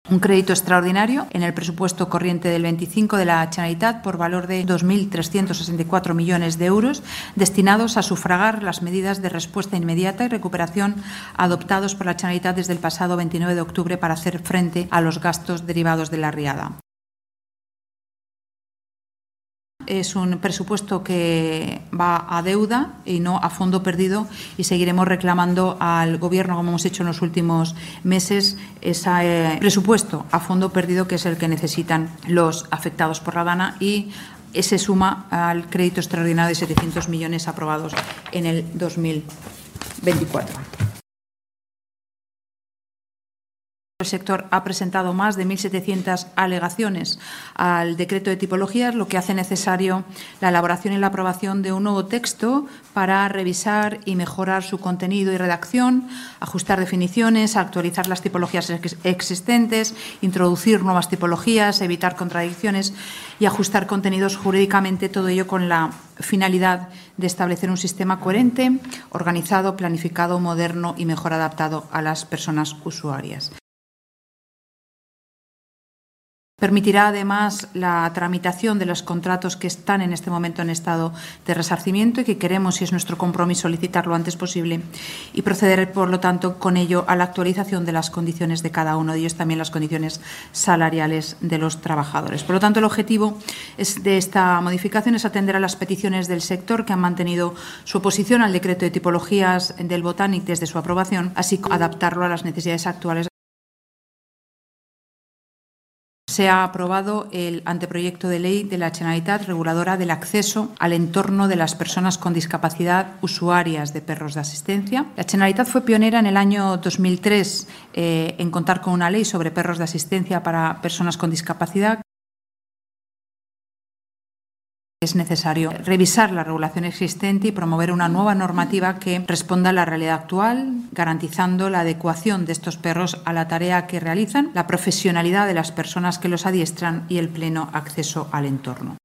Un crédito extraordinario en el presupuesto corriente del 25 de la Generalitat por valor de 2.364 millones de euros destinados a sufragar las medidas de respuesta inmediata y recuperación adoptados por la Generalitat desde el pasado 29 de octubre para hacer frente a los gastos derivados de la riada. Es un presupuesto que va a deuda y no a fondo perdido, y seguiremos reclamando al Gobierno, como hemos hecho en los últimos meses, ese presupuesto a fondo perdido, que es el que necesitan los afectados por la DANA, y se suma al crédito extraordinario de 700 millones aprobados en el 2024. El sector ha presentado más de 1.700 alegaciones al decreto de tipologías, lo que hace necesario la elaboración y la aprobación de un nuevo texto para revisar y mejorar su contenido y redacción, ajustar definiciones, actualizar las tipologías existentes, introducir nuevas tipologías, evitar contradicciones y ajustar contenidos jurídicamente, todo ello con la finalidad de establecer un sistema coherente, organizado, planificado, moderno y mejor adaptado a las personas usuarias. Permitirá, además, la tramitación de los contratos que están en este momento en estado de resarcimiento y que queremos, y es nuestro compromiso, licitar lo antes posible y proceder, por lo tanto, con ello a la actualización de las condiciones de cada uno de ellos, también las condiciones salariales de los trabajadores. Por lo tanto, el objetivo de esta modificación es atender a las peticiones del sector, que han mantenido su oposición al decreto de tipologías del Botànic desde su aprobación, así como adaptarlo a las necesidades actuales. Se ha aprobado el anteproyecto de ley de la Generalitat reguladora del acceso al entorno de las personas con discapacidad usuarias de perros de asistencia. La Generalitat fue pionera en el año 2003 en contar con una ley sobre perros de asistencia para personas con discapacidad. Es necesario revisar la regulación existente y promover una nueva normativa que responda a la realidad actual, garantizando la adecuación de estos perros a la tarea que realizan, la profesionalidad de las personas que los adiestran y el pleno acceso al entorno.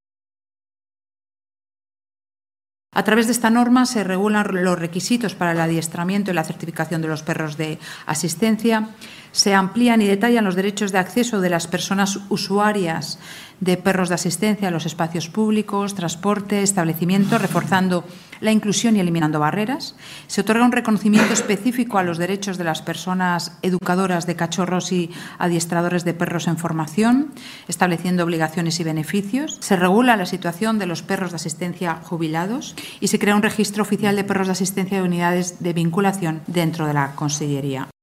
A través de esta norma se regulan los requisitos para el adiestramiento y la certificación de los perros de asistencia, se amplían y detallan los derechos de acceso de las personas usuarias de perros de asistencia a los espacios públicos, transporte, establecimiento, reforzando la inclusión y eliminando barreras. Se otorga un reconocimiento específico a los derechos de las personas educadoras de cachorros y adiestradores de perros en formación, estableciendo obligaciones y beneficios. Se regula la situación de los perros de asistencia jubilados y se crea un registro oficial de perros de asistencia y unidades de vinculación dentro de la Consellería.